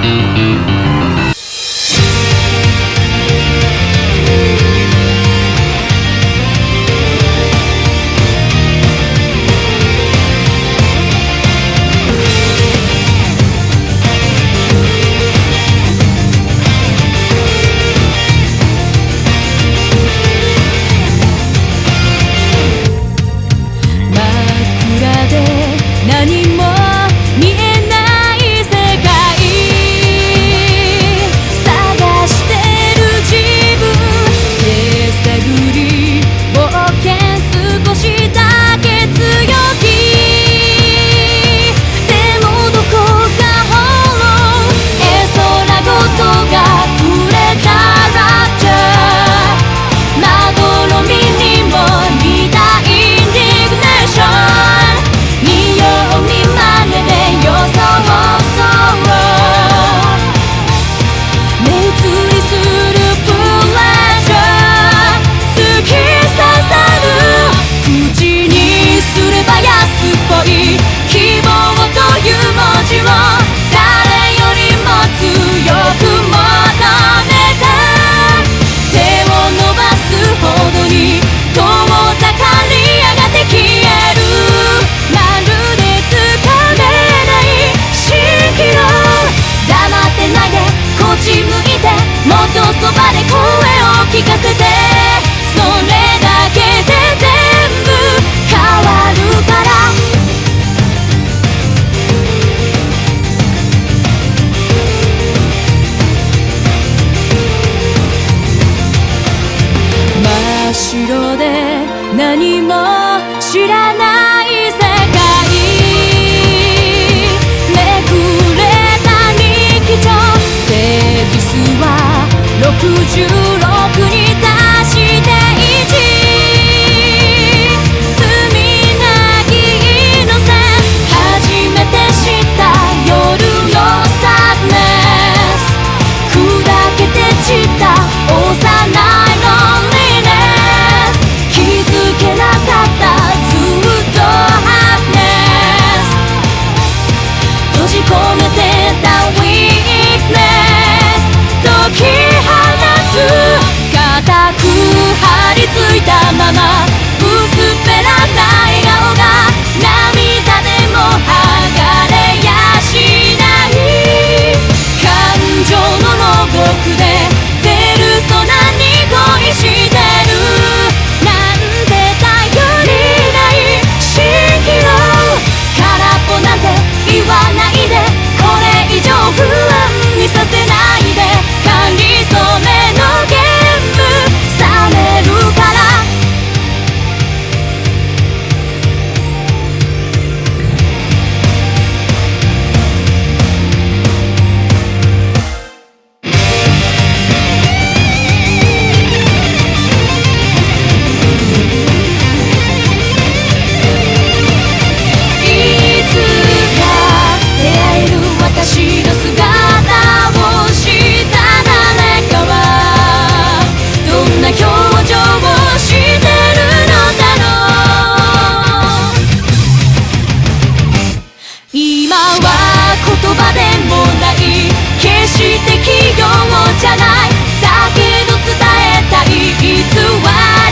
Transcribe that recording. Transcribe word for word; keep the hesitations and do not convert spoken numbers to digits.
何も見えない世界探してる自分手探り冒険少しだけ強気でもどこかほろ絵空ごとが触れたらじゃまどろみにも似たインディグネーション見よう見まねで予想そう目移りするプレジャー突き刺さる口にすれば安っぽい希望という文字を誰よりも強く求めた手を伸ばすほどに遠ざかりやがて消えるまるでつかめない蜃気楼黙ってないでこっち向いてもっとそばで声を聞かせてそれだけで全部変わるから真っ白で何も知らない世界めくれた日記帳ページ数はろくじゅうろくに達していち罪なきイノセンス初めて知った夜のサドネス砕けて散った幼いロンリネス気づけなかったずっとハピネス閉じ込めてたウィークネス解き放つ固く張り付いたまま薄っぺらな笑顔が涙でも剥がれやしない感情の牢獄でペルソナに恋してるなんて頼りない蜃気楼空っぽなんて言わないでこれ以上不安にさせないでかりそめのゲーム冷めるからいつか出会える私の姿を知った誰かはどんな表情をしてるのだろう今は言葉でもない決して器用じゃないだけど伝えたい偽り